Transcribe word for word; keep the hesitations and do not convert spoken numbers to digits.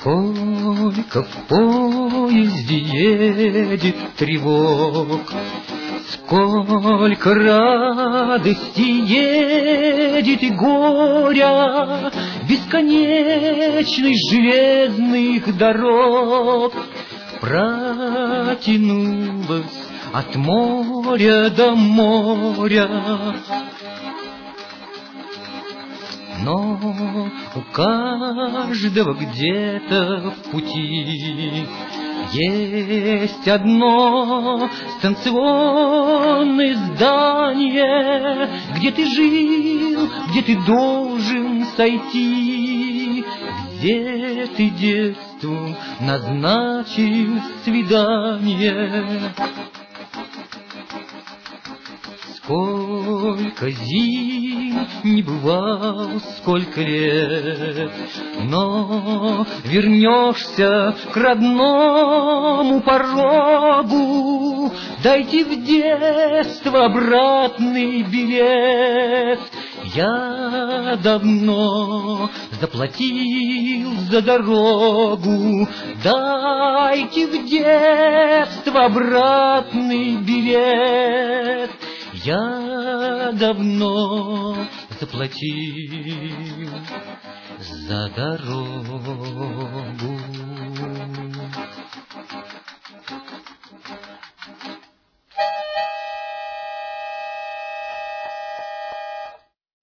Сколько в поезде едет тревог, сколько радости едет и горя, бесконечных железных дорог протянулась от моря до моря. Но у каждого где-то в пути есть одно станционное здание, где ты жил, где ты должен сойти, где ты детству назначил свидание. Сколько зим не бывал, сколько лет, но вернешься к родному порогу, дайте в детство обратный билет. Я давно заплатил за дорогу, дайте в детство обратный билет. Я давно заплатил за дорогу.